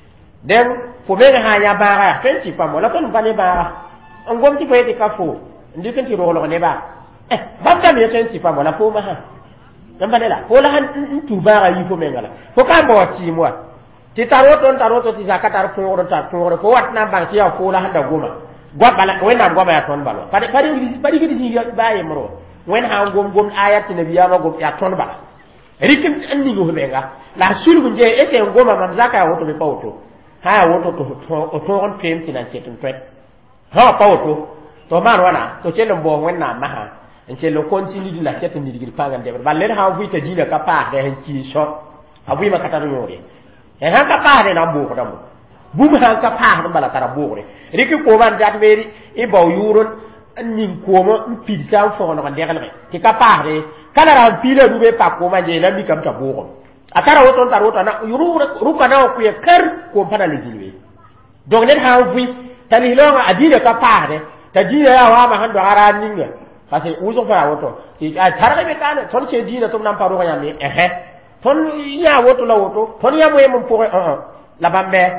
den fo meng sã n yã bãaga yaa tõe n tɩ pa mo la tõnd n pa ne bãaga n gom tɩ fo ye tɩ ka fo n dɩk n tɩ roglg nebã bãmb dãmb ye tõe n tɩ pa mo la fo masã dãmba ne la fo la n tus bãaga yi fo menga la fo ka n bao tɩɩm wa tɩ tar woto n tar woto tɩ zaka tar kõogr n tar kõogre fo wat na n bãng tɩ yaa fo la sẽn da goma wẽnnaam goama yaa tõnd bala pa rigd zĩig baa yembr wa wẽnd sã n gom aya tɩ nabiyaamã gom yaa tõnd bala rik n ning f menga la sulg n je ete n goma mam zaka yaa woto me pa woto sã yaa woto tɩ tõog n toeem tɩ na n ket n tõe sã pa woto tɩ maan wãna tɩ kell n baoos wẽnnaam masã n kell n continue dɩ la ket n nidgd pãng n debd bal ned sã n vɩɩta diinã ka paasdɛ sẽn kɩɩn sõ a vɩɩmã ka tar yõore sãn ka paasdɛ na n boogda mo bũmb sãn ka paasd n bala tara boogre rɩk koomã n dat be y bao yʋʋr n ning koomã n pid sã n fõgeneg n deglge tɩ ka paasde kala ra n piila rube pa koomã n yeela mikame t'a boogem a tara woto n tar woto rʋka na wa kʋya kar koom pa na le zĩnd we donc ned sã n vɩ t'a lislaoongã a diinã ka paasdɛ t'a diinã yaa waamã sẽn doga ra ninga parce que wʋsg fa yaa woto targ me kaane tõnd kẽ diinã tɩ b na n pa rʋg yãmb ye tõnd yã woto la woto tõnd yã moeem n pʋgẽ la bãmb bɩ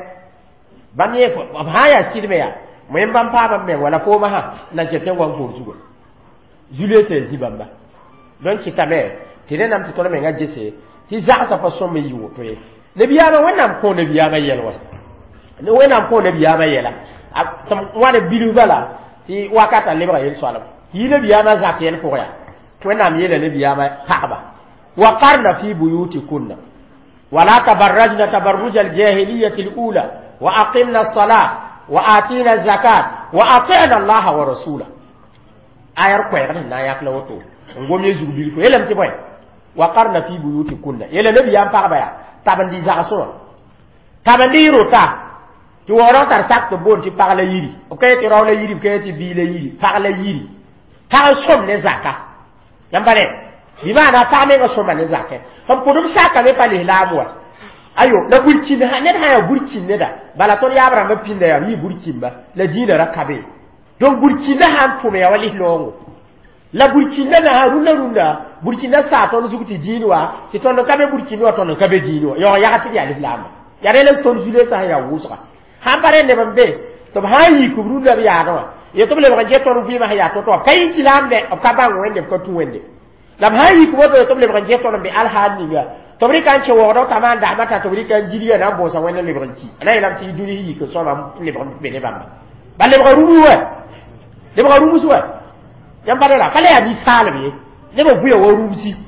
bãmb yẽ b sã n yaa sɩdme yaa moẽm bãmb paamã meng wala foomã sã na n ket n wa n koor zugã zu-loe sẽn zĩ bãmba donc kɩtame tɩ rẽnnaam tɩ tõnd menga gese tɩ zagsã pa sõm n yɩ woto ye nabiyaamã wẽnnaam kõ nabiyaamã yɛl wa wẽnnaam kõ nabiyaamã yɛla tɩm wãne bilg bala tɩ wakata lebga yel-soalem yi nabiyaamã zak yɛl pʋgẽ yaa wẽnnaam yeela nabiyaamã pagba وقرن في بيوتكن ولا تبرجن تبرج الجاهلية الأولى وأقمنا الصلاة وآتينا الزكاة وأطعنا الله ورسوله آية ركوة نا يكلا وتو ngom ye zubil ko yelam ti boy wa qarna fi buyutikunna yele nabi yam pa baya tabandi za so tabandi rota ti woro tar sak to bon ti parla yiri o kay ti rawla yiri kay ti bi la yiri parla yiri ta som ne zaka yambare bi ma na ta me ga som ne zaka on podum saka me pali lamu ayo na burki ne ne ha ya burki ne da bala ton ya abra ma pinda ya yi burki ba la dina rakabe donc burki ne han to me ya wali longo la burki ne na runda burki ne sa ton zukuti dinwa ti ton kabe burki no ton kabe dinwa yo ya hati ya islam ya rele ton jule sa ya wusa hambare ne bambe to hayi ku runda ya no ye to le banje to rufi ma ya to kay islam de ka ba wende ko tu wende lam hayi ku bo to le banje to be alhani ga to bri kan che wo do tamanda mata to bri kan jiliya na bo sa wende le branchi ana ilam ti duni yi ko so ma le branchi be ne bamba balle ba rubu wa le ba rubu suwa yambare la kale ya misal be le ba buya wo rubu si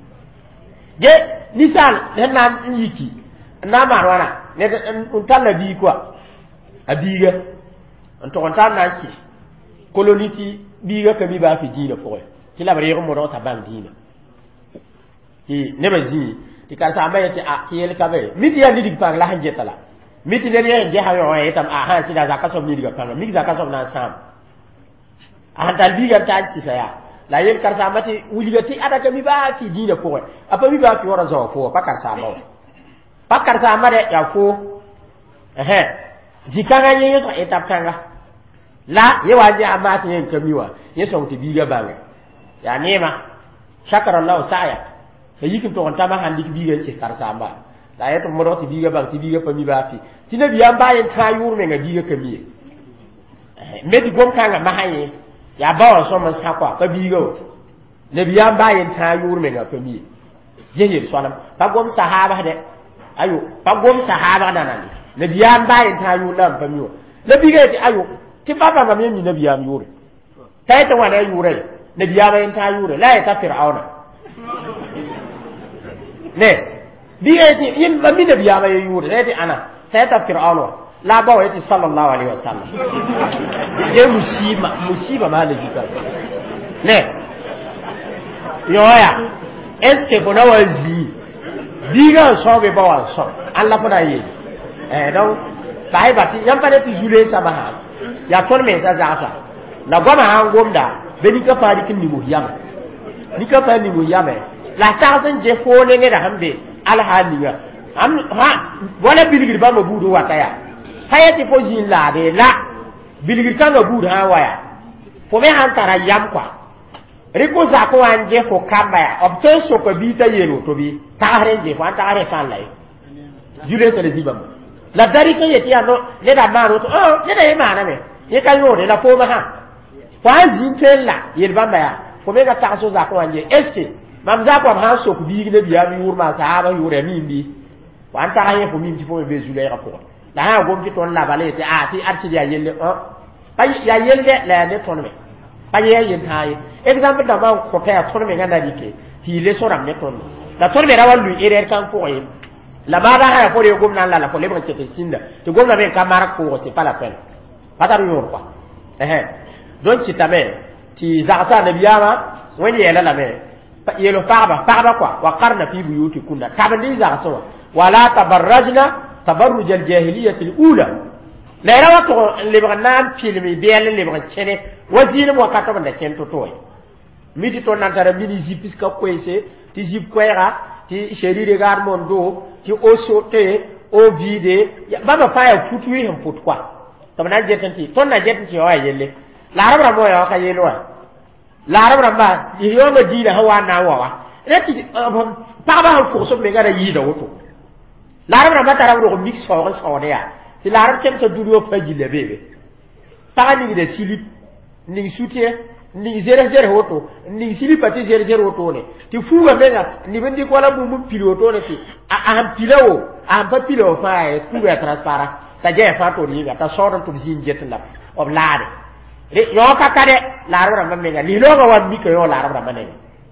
je misal ne na yiki na marwana ne untal na bi quoi abiga on to kontan na ci koloniti biga ka bi ba fi dina ko ti la bare mo do ta ban dina ti ne ba zi ti ka ta ba ti a ti el ka be miti ya di pa la hanje tala miti ne ye je ha yo e tam a ha ti da ka so mi diga pa mi za ka so na sam a dal biga ta ci sa ya la yel kar sa mati wuliga ti ada ka mi ba fi dina ko apa mi ba fi wora zo ko pa kar sa ba pa kar sa ma de ya ko zikanga nye to etap kanga la ye waje amati yen kamiwa ye so ti biga bange ya nema shakara Allah saya ke yikim to on tama handi biga ci kar samba la ye to mo ti biga bang ti biga pami ba fi ti ne biya bayen ta yurme nga biga kamiye medi gom kanga mahaye ya bawo so man sakwa ka biga ne biya bayen ta yurme nga kamiye ye so nam pa gom sahaba de ayo pa gom sahaba danani nabiyam bayin ta yu lam pamiyo nabiga ti ayo ti papa ma mi nabiyam yure tay ta wana yure nabiyam bayin ta yure la ta fir'auna ne biga ti yin ma mi nabiyam bayin yure ne ti ana tay ta fir'auna la ba wa ti sallallahu alaihi wasallam je musiba ma le jika ne yoya est-ce que bona wazi biga so be ba wa so Allah fa da yi donc sai bati yamba ti jule sabaha ya ton me sa zafa na goma han gomda be ni ka fadi kin ni muhiyama ni ka fadi ni muhiyama la ta san je ko ne da hambe alhaliya am ha wala biligir ba mabudu wata ya hayati fo jin la de la biligir kan ga budu ha waya fo me han tara yam kwa riko za ko an je ko kamba ya obten so ko bi ta yero to bi ta hare je ko an ta hare san lai jule tele zibam la dari ko yeti ano le da maro to le da mana me ye kan yo de la fo ma ha fa jin tella yel bamba ya ko me ga ta so za ko anje eske mam za ko ha so ku bi ne biya mi wurma sahaba yure mi bi wa anta ha ye ko mi ti fo be zule ra ko la ha go mi ton la bale te a ti arti ya yelle pa ya yelle la ne ton me pa ye yin tai exemple da ba ko ta ton me ga na dike ti le so ram ne ton la ton me ra walu erer kan ko yi la bada ha ko le gomna la ko le ba tete sinda to gomna be kamara ko c'est pas la peine pata yor quoi donc ci tamé ci zakata nabiyama wani yela la me yelo farba quoi wa qarna fi buyutikunna tabandi zakata wala tabarrajna tabarruj al-jahiliyyah al-ula la rawa to le bagnan filmi bel le bagn chene wazina mo kato banda kento toy midi to nantara mini jipis ka koese ti jip koera ti sheri de gar mondo ti osote o vide baba faya futu yi hemput kwa to na jetanti to na jetanti wa yelle la rabra mo ya ka yelo wa la rabra ba yo ma dina hawa na wa reti pa ba ko so me gara yi da woto la rabra ba tara ro mix so de ya ti la rabra kem to duro faji le bebe ta ni de silip ni sutie ni zere woto ni silipati zere woto ne ti fuga menga ni bendi ko la bu piloto ne ti a pilawo a ba pilawo fa e fuga transpara ta je fa to ni ga ta soron to jin jetla ob laade re yo ka kade la rabra ma menga li lo ga wan mi ko yo la rabra ma ne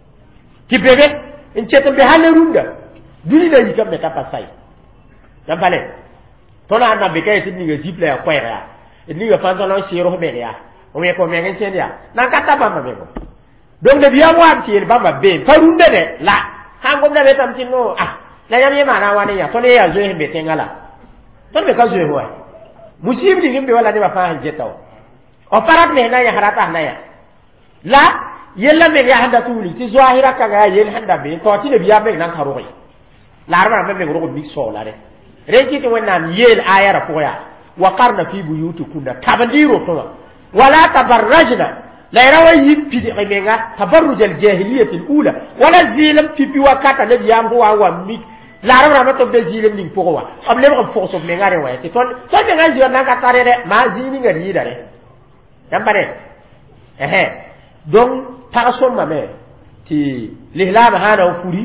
ti bebe in cheto be halle runda duni da yikam be ta pasai dan bale to la na be kay ti ni ga jiple ya kwera ni ga fa to lo siro be ya o me ko me ngen chen ya na kata ba ma be ko donc le biya wa ti ba ma be parunde de la han gomna be tam tinno la yam yema na wani ya to ne ya zo himbe tengala to be ka zo ho musib ni himbe wala ne ba fa han jetaw o parat ne na ya harata na ya la yella me ya handa tuli ti zahira ka ga yel handa be to ti le biya be nan karo yi la arba me ro mi so la de reki ti wannan yel ayara ko ya wa qarna fi buyutikunna tabandiro to wala tabarrajna لا يروي يبدي عمينا تبرج الجاهلية الأولى ولا زيلم في بيوكاتا الذي يامرو هو ميك لا ربنا ما تبدأ زيلم لين فوقوا قبل ما نفوق من غيره وين تون من غير زيلم ناقة تاريخ ما زيني غير ده يامبره دون تاسون ما مه تي لهلا ما هذا وفوري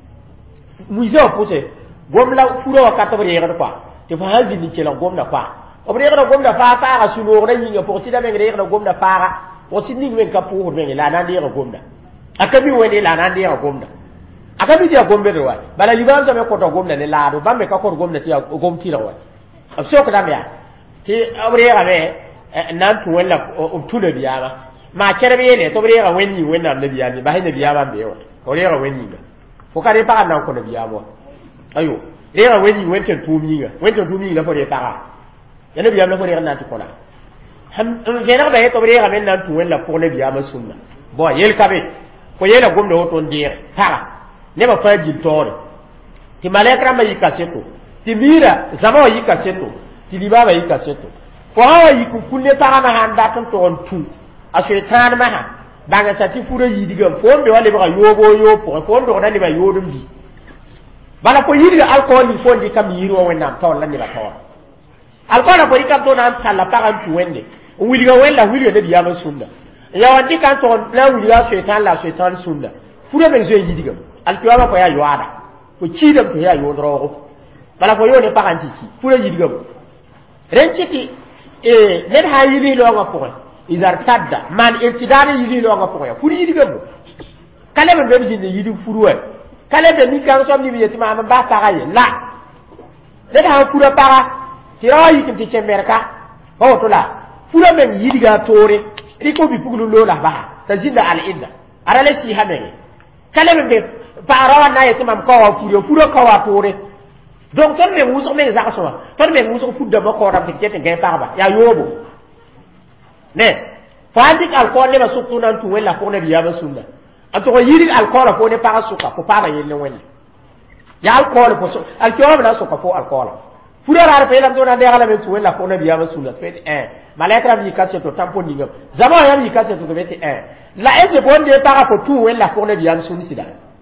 ميزة بوسه قوم لا فورا وكاتا بري غيره قا تفهم زيني كلا قوم لا قا أبري غيره قوم لا فا فا سنو غيره ينعى بوسيدا من غيره قوم لا فا wasini wen kapu wen la nan dia gomda akabi wen la nan dia gomda akabi dia gombe do wa bala libanza me ko to gomda ne la do bambe ka ko gomda ti gom ti la wa so ko dam ya ti abre ga be nan tu wala tu le biya ba ma kerbe ne to bre ga wen ni wen nan le biya ni ba he ne biya ba be wa ko re ga wen ni ga fo ka re pa nan ko ne biya bo ayo re ga wen ni wen te tu mi ga wen te tu mi la fo re pa ga ya ne biya me fo re na ti ko la vena ba to bre ga men nan tu wala pour le biya ma sunna bo yel kabe ko yela gomdo woto ndire para ne ba fa ji tore ti malekra ma yikaseto ti mira zama wa yikaseto ti libaba yikaseto ko hawa yiku kulle ta na handa ton to on tu a shaitan ma ha banga sati furo yidiga fo be wale ba yobo yo ko ndo na le ba yodum bi bala ko yidiga alcool ni fo ndi kam yiro wonna taw lan ni ba taw alcool ko ikam to na tala para tu wende wiliga wella wiliga de biya sunna ya wandi kan to la wiliga shaitan sunna fure ben zey yidiga alkiwa ko ya yoada ko ciidam to ya yodro bala ko yone pakanti ci fure yidiga renciti net ha yidi lo nga ko izar tadda man irtidani yidi lo nga ko ya fure yidiga kale be be jinde yidi furuwe kale be ni kan som ni bi yetima ma ba para ye la net ha fure para tirawa yikinti chemerka ho to la fura men yidiga tore riko bi puglu lola ba tazinda al inda arale si hamere kale be parawa na yesi mam ko wa fura ko wa tore donc ton me muso men zaka so ton me muso fudda ba ko ram ke tete ngay parba ya yobo ne fandik al ko ne ba sukku nan tu wala ko ne biya ba sunna ato ko yidig al ko ko ne para suka ko para yelle wala ya al ko ko so al ko ba suka ko al ko fura ra pe lam do na de gala men tu wala ko ne biya ba sunna fait malekra bi kasse to tampo ni ngam zama ya bi kasse to beti la ese bonde para ko tu wala ko ne biya sunni sida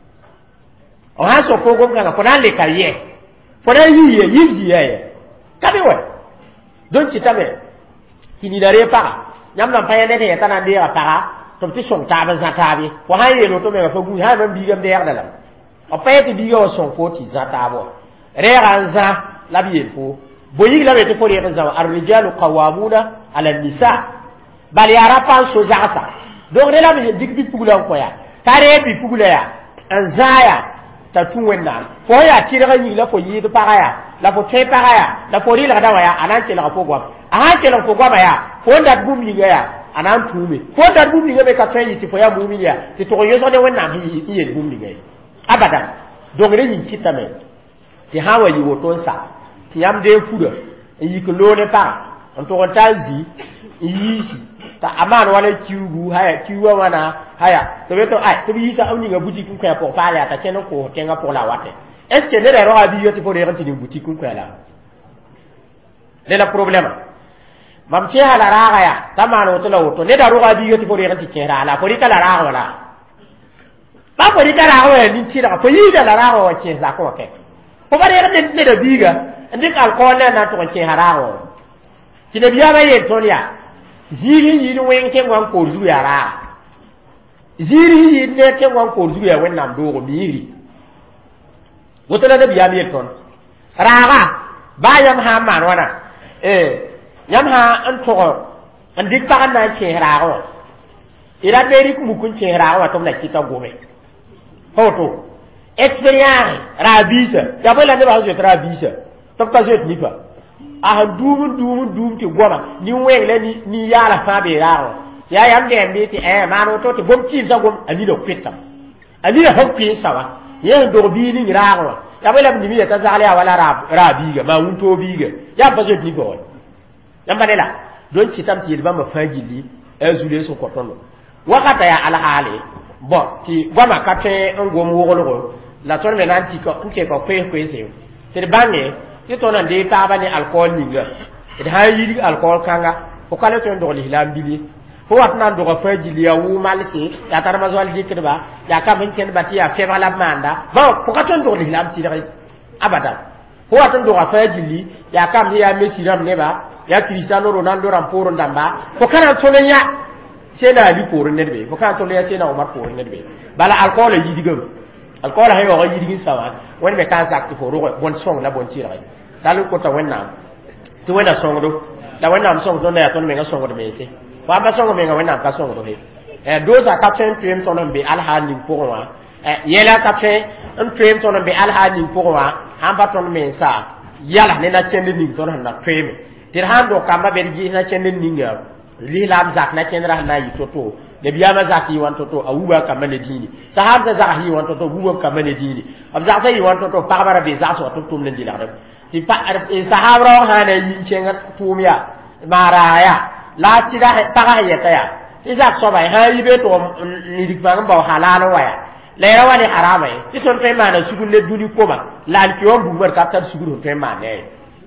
o ha so ko gom kana ko nan le kaye ko na yiye yibji yaye kabe wa don ci tabe kini dare para nyam nan paye ne te tan de para to ti son ta ban zata bi ko ha ye no to me fa gu ha ban bi gam de yarda la o paye ti bi go son ko ti zata bo re ranza la bi fo boyig la be te fo re ranza ar-rijalu qawwamuna ala nisa bal yara pan so jata donc de la be dik bi pugula ko ya tare bi pugula ya anzaya ta tuwenna fo ya tire ni la fo yi de paraya la fo te paraya la fo ri la da ya anan ce la fo gwa ahan ce la fo gwa ya fo ndat bum ni ya anan tume fo ndat bum ni be ka tayi ti fo ya bum ni ya ti to yo so de wenna bi yi bum ni ga abada donc re ni kitame ti hawa yi woton sa ti yam de fuda yi ko lo ne pa on to tazi yi ta aman wala kiubu haya kiwa wana haya to beto ai to bi sa awni ga boutique ko ya ko pala ta keno ko tenga pour la wate est ce que ne ro abi yoti pour renti ni boutique ko la le la problème mam che hala raga ya tamano to lawo to ne da ro abi yoti pour renti kera la pour ita la raga wala ba pour ita la raga ni tira ko yi da la raga wa che za ko ke ko ba re ne da biga ndik alcool na to che harawo kine biya ba ye to ya ziri yi wenke ngwan ko zu yara ziri yi ne ke ngwan ko zu ya wenna do go biri wotala da biya ne ton raga ba yam ha man wana yam ha an to an dik pa na che raga ira beri ku mukun che raga to na kita gome hoto experience rabisa ya bala ne ba zo rabisa to ka zo ni fa a dum ti goma ni wengle ni yala fa be rawo ya yam de ambe ti ma no to ti gom ci za gom ani do kwitam ani da hokki sawa ye do bi ni rawo ya bela ni mi ta zale wala rabi ga ma wunto bi ga ya ba je ni go yamba de la don ci tam ti ba ma fajili azule so ko tono wakata ya ala hali bo ti goma kate ngom wogolo la ton me nanti ko nke ko pe se te bange ti to nan de ta ba ni alcool ni ga de ha yiri alcool kanga ko kala to ndo li lambili fo wat nan do ko fajili ya wu malisi ya tar ma zol dikir ba ya ka ben ken bati ya fe bala manda bo ko ka to ndo li lam ti dai abada fo wat ndo ko fajili ya kam ya Messi ram ne ba ya Cristiano Ronaldo ram poro ndamba ko kana to le ya sena ali poro ne be ko kana to le ya sena Omar poro ne be bala alcool yi digam alcool hay o yi digin sawa woni be kan sakti fo ro bon song la bon tira dalu ko ta wenna to wena song do la wena song do na ya to me nga song do me se wa ba song me nga wena ka song do he doza ka chen tuem to non be alhali pour wa yela ka chen un tuem to non be alhali pour wa han ba ton me sa yala ne na chen ni to na tuem tir han do kamba be ji na chen ni nga li lam zak na chen ra na yi toto de biya ma zak yi wan toto awuba kamba ne dini sahab da zak yi wan toto buba kamba ne dini ab zak yi wan toto pa bara be za so toto ne dila re ti pa sahab ro ha ne yi chen tumya maraya la ti da pa ga yeta ya izak so bai ha yibe to ni dikba ngam ba halalo waya le rawa ni harama ti ton pe ma na sugul le duni ko ba la ki on bu ber ka tar sugul pe ma ne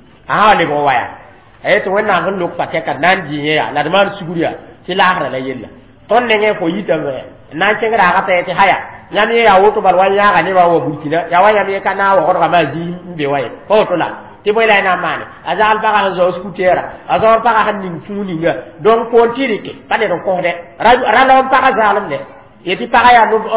le go waya to wona ngon lok pakke ka nan ji ya la ma sugul ya ti la hara la yella ton ne nge ko yita me nan chengra ka te haya nyami ya woto bal wanya ga ne ba wo burkina ya waya me ka na wo ko ga ma ji mbe waye ko to la ti boy lay na mane azal baga zo scooter azal baga han ning funi nga don ko tirike pade don ko de ralo baga zalam de yeti baga ya no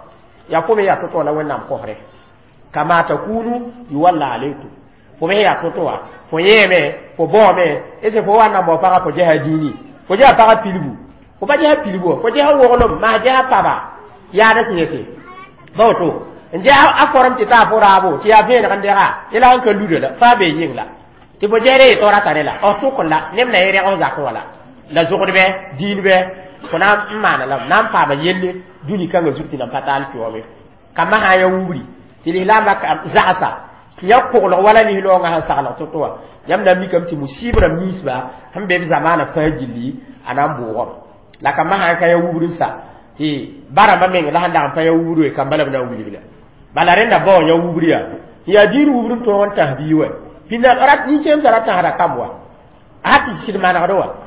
ya ko me ya to la wonnam ko re kama takunu yuwalla alaykum ko me ya to wa ko yeme ko bo me ese fo wana mo baga ko jehadini ko jeha baga pilibu ko ba jeha pilibu ko jeha wono ma jeha paba ya da siyete bawto nje a forum ti ta fora bo ti a fe na kandera ila an ka lude la fa be yin la ti bo jere to ra tare la o to ko la nem na yere on zakko wala la zugud be din be ko na mana la nam pa ba yelle duni kan zukti na patal ti o be kama ha ya wuri ti la ma zaasa ti ya ko lo wala ni lo nga ha sala to to yam na mi kam ti musibra misba ham be zamana fajili anam bo la kama ha ka ya wuri sa ti bara ma men la handa pa ya wuri e kambala na wuri bila balarenda bo ya wubriya ya diru wubrin to won tahbiwa pinda rat ni cem sara tahara kamwa ati shirma na rowa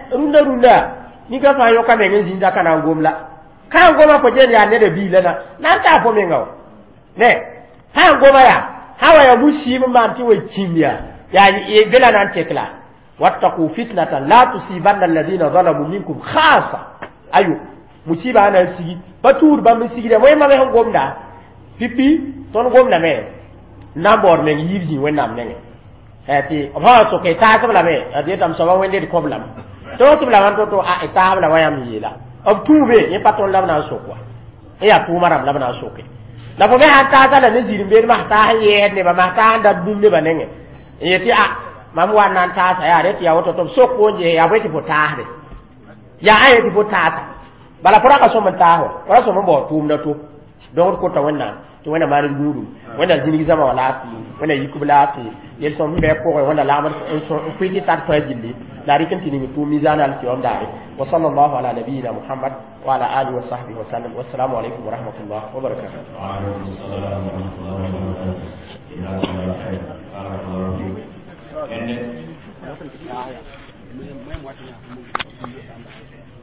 runda ni ga fa yo ka men zinda kana gomla kan goma ko je ya ne de bi lana nan ta fo men ngaw ne ha goma ya hawa ya mushi ma ti we kimya ya e bela nan tekla wattaqu fitnatan la tusibanna alladhina zalamu minkum khassa ayu musiba na sigi batur ba mi sigi de moy ma me gomda pipi ton gomna me nambor me yirji wenam nenge ati ha so ke ta sabla me ati tam so wende di problem to sabla wan to a ta sabla wayam yila ab tube ye paton labna so kwa ya pu maram labna so ke la ko me ha ta sala ne zirim be ma ta ye ne ba ma ta anda dum ne ba nenge yeti a mam wan nan ta sa ya re ti ya woto to so ko je ya beti pota re ya aye ti pota bala pora ka so man ta ho ora so man bo tum na to don ko ta wannan to wanda marin guru wanda zini zama wala fi wanda yikubla fi yel so mbe ko wanda lamar so ko ti tar fa jilli dari kan tini mi tu mizan al kiyom dari wa sallallahu ala nabiyyina muhammad wa ala alihi wa sahbihi wa sallam wa assalamu alaikum wa rahmatullahi wa barakatuh wa alaikum assalam wa rahmatullahi wa barakatuh